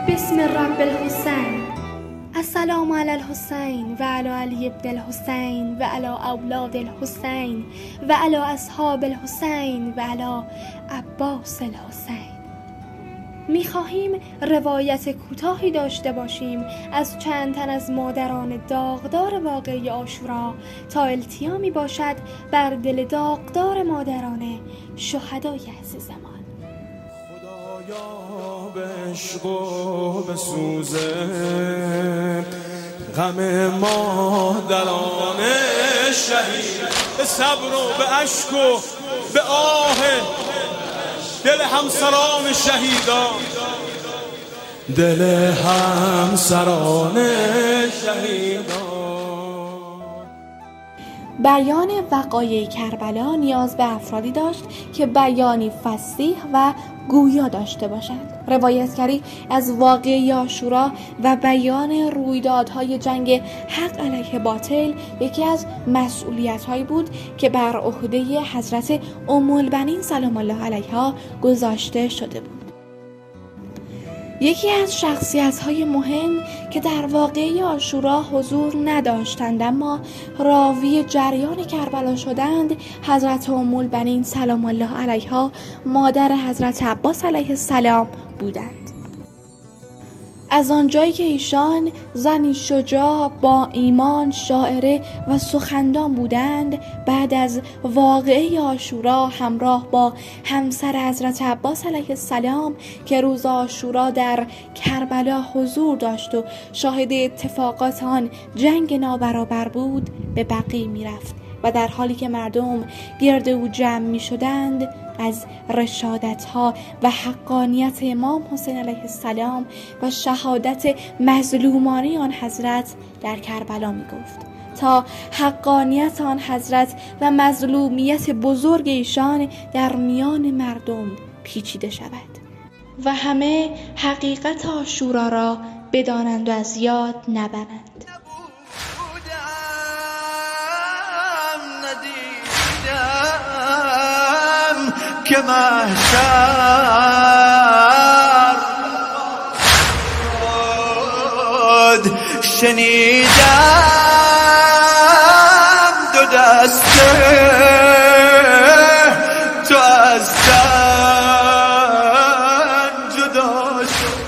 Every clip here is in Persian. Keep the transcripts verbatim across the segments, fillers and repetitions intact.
بسم رب الحسین. السلام علی الحسین و علی علی ابن الحسین و علی اولاد الحسین و علی اصحاب الحسین و علی عباس الحسین. می‌خواهیم روایت کوتاهی داشته باشیم از چند تن از مادران داغدار واقعه عاشورا تا التیامی باشد بر دل داغدار مادران شهدای عزیزمان. خدایا به عشق و به سوزه غم مادران شهید، به صبر و به اشک و به آه دل همسران شهیدان، دل همسران شهیدان. بیان وقایع کربلا نیاز به افرادی داشت که بیانی فصیح و گویا داشته باشند. روایتگری از واقعه عاشورا و بیان رویدادهای جنگ حق علیه باطل یکی از مسئولیت‌هایی بود که بر عهده حضرت ام البنین سلام الله علیها گذاشته شده بود. یکی از شخصیت‌های مهم که در واقعه عاشورا حضور نداشتند اما راوی جریان کربلا شدند، حضرت ام البنین سلام الله علیها مادر حضرت عباس علیه السلام بودند. از آنجایی که ایشان زنی شجاع با ایمان، شاعره و سخندان بودند، بعد از واقعه عاشورا همراه با همسر حضرت عباس علیه السلام که روز عاشورا در کربلا حضور داشت و شاهد اتفاقات آن جنگ نابرابر بود، به بقیع می رفت و در حالی که مردم گرد او جمع می شدند از رشادت‌ها و حقانیت امام حسین علیه السلام و شهادت مظلومانه آن حضرت در کربلا می گفت تا حقانیت آن حضرت و مظلومیت بزرگ ایشان در میان مردم پیچیده شود و همه حقیقت عاشورا را بدانند و از یاد نبرند. که محشر شنیدم دو دسته تو از تن جدا شد.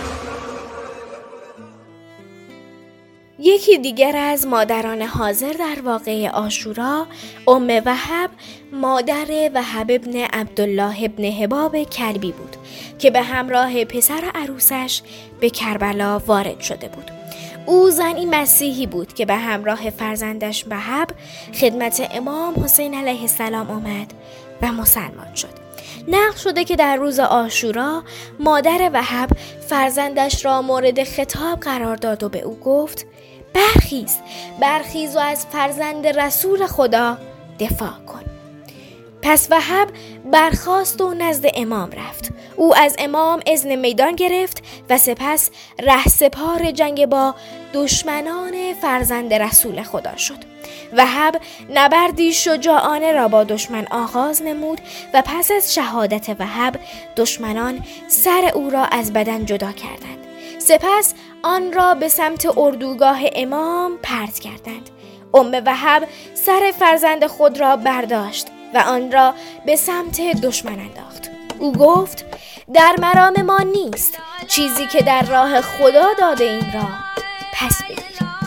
یکی دیگر از مادران حاضر در واقعه عاشورا ام وهب مادر وهب ابن عبدالله ابن حباب کلبی بود که به همراه پسر عروسش به کربلا وارد شده بود. او زنی مسیحی بود که به همراه فرزندش وهب خدمت امام حسین علیه السلام آمد و مسلمان شد. نقل شده که در روز عاشورا مادر وهب فرزندش را مورد خطاب قرار داد و به او گفت: برخیز برخیز و از فرزند رسول خدا دفاع کن. پس وهب برخاست و نزد امام رفت. او از امام اذن میدان گرفت و سپس رهسپار جنگ با دشمنان فرزند رسول خدا شد. وهب نبردی شجاعانه را با دشمن آغاز نمود و پس از شهادت وهب دشمنان سر او را از بدن جدا کردند. سپس آن را به سمت اردوگاه امام پرت کردند. ام وهب سر فرزند خود را برداشت و آن را به سمت دشمن انداخت. او گفت: در مرام ما نیست چیزی که در راه خدا داده این را پس بگیریم.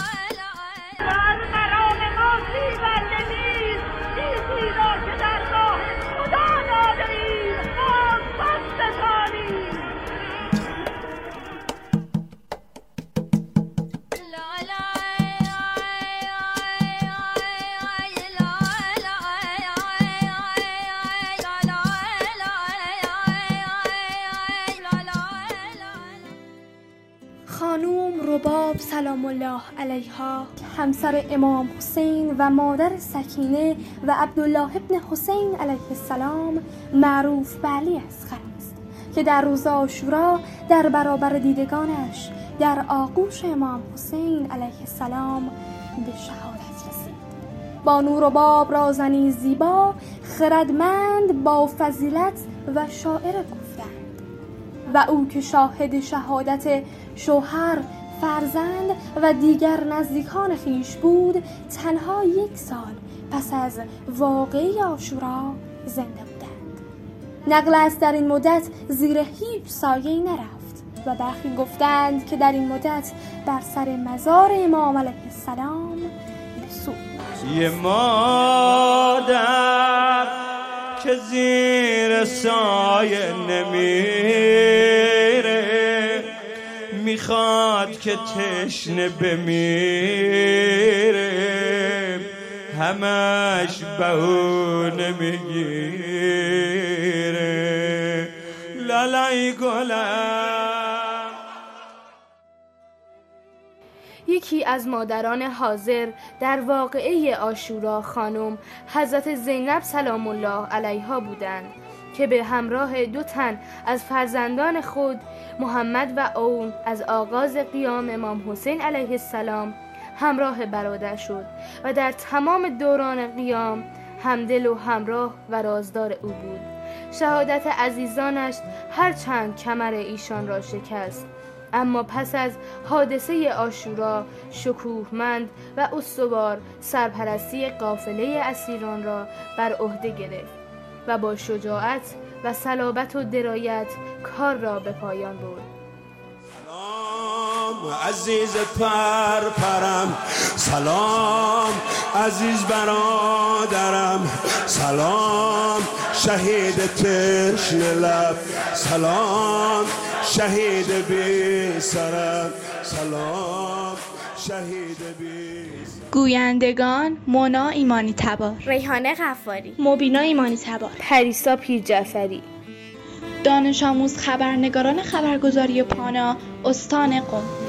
خانوم رباب سلام الله علیها همسر امام حسین و مادر سکینه و عبدالله ابن حسین علیه السلام معروف به علی اصغر است که در روز عاشورا در برابر دیدگانش در آغوش امام حسین علیه السلام به شهادت رسید. بانو رباب را زنی زیبا، خردمند، با فضیلت و شاعر گفتند و او که شاهد شهادت شوهر، فرزند و دیگر نزدیکان خویش بود، تنها یک سال پس از واقعه عاشورا زنده بودند. نقل است در این مدت زیر هیچ سایه‌ای نرفت و برخی گفتند که در این مدت بر سر مزار امام علیه السلام بسود. یه مادر که زیر سایه نمیره، میخواد که تشنه بمیره، همش بهونه میگیره. لالای گلم. یکی از مادران حاضر در واقعه عاشورا خانم حضرت زینب سلام الله علیها بودند که به همراه دو تن از فرزندان خود محمد و اون از آغاز قیام امام حسین علیه السلام همراه برادر شد و در تمام دوران قیام همدل و همراه و رازدار او بود. شهادت عزیزانش هرچند کمر ایشان را شکست، اما پس از حادثه عاشورا شکوهمند و استوار سرپرستی قافله اسیران را بر عهده گرفت و با شجاعت و صلابت و درایت کار را به پایان برد. سلام عزیز پر پرم، سلام عزیز برادرم، سلام شهید تشنه لب، سلام شهید بی سرم، سلام شهید بی سرم. گویندگان مونا ایمانی تبار، ریحانه غفاری، مبینا ایمانی تبار، پریسا پیر جعفری. دانش آموز خبرنگاران خبرگزاری پانا، استان قم.